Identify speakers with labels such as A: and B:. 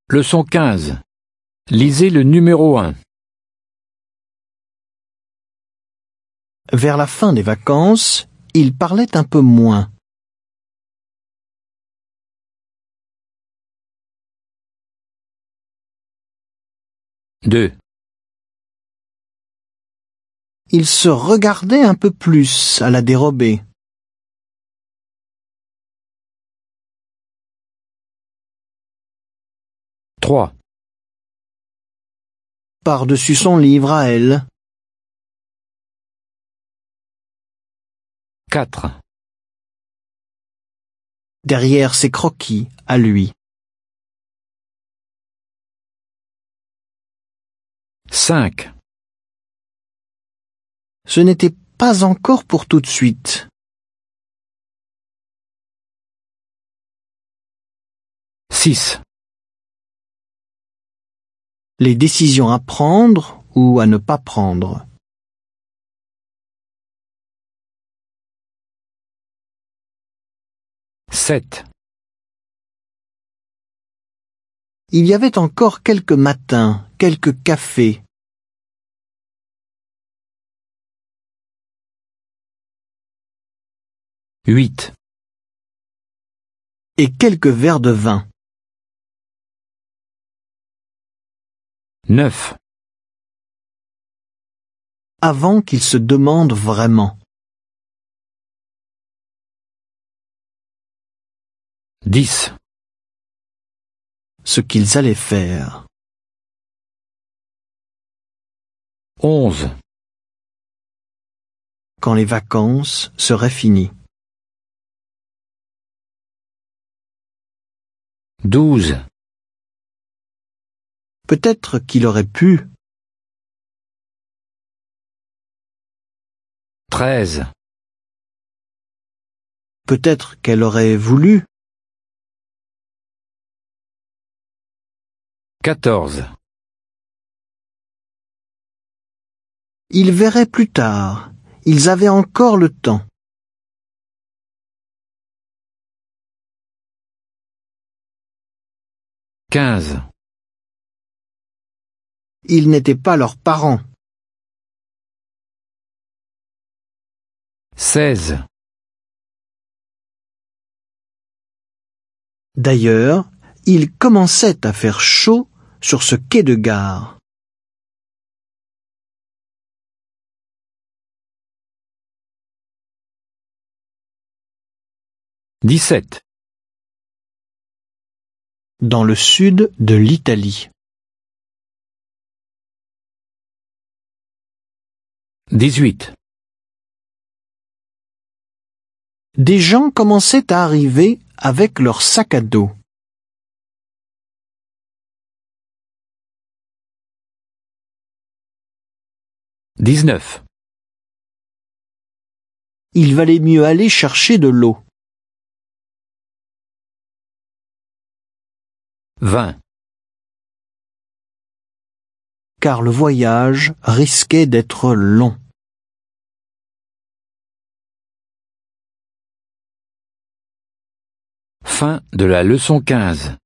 A: Leçon 15. Lisez le numéro 1.
B: Vers la fin des vacances, il parlait un peu moins.
A: Deux.
B: Il se regardait un peu plus à la dérobée.
A: Trois.
B: Par-dessus son livre à elle.
A: 4.
B: Derrière ses croquis à lui.
A: 5.
B: Ce n'était pas encore pour tout de suite.
A: 6.
B: Les décisions à prendre ou à ne pas prendre.
A: 7.
B: Il y avait encore quelques matins, quelques cafés.
A: 8.
B: Et quelques verres de vin.
A: 9.
B: Avant qu'ils se demandent vraiment.
A: 10.
B: Ce qu'ils allaient faire.
A: 11.
B: Quand les vacances seraient finies.
A: 12.
B: Peut-être qu'il aurait pu.
A: 13.
B: Peut-être qu'elle aurait voulu.
A: 14.
B: Ils verraient plus tard. Ils avaient encore le temps.
A: 15.
B: Ils n'étaient pas leurs parents.
A: 16.
B: D'ailleurs, il commençait à faire chaud sur ce quai de gare.
A: 17.
B: Dans le sud de l'Italie.
A: 18.
B: Des gens commençaient à arriver avec leurs sacs à dos.
A: 19.
B: Il valait mieux aller chercher de l'eau.
A: 20.
B: Car le voyage risquait d'être long.
A: Fin de la leçon 15.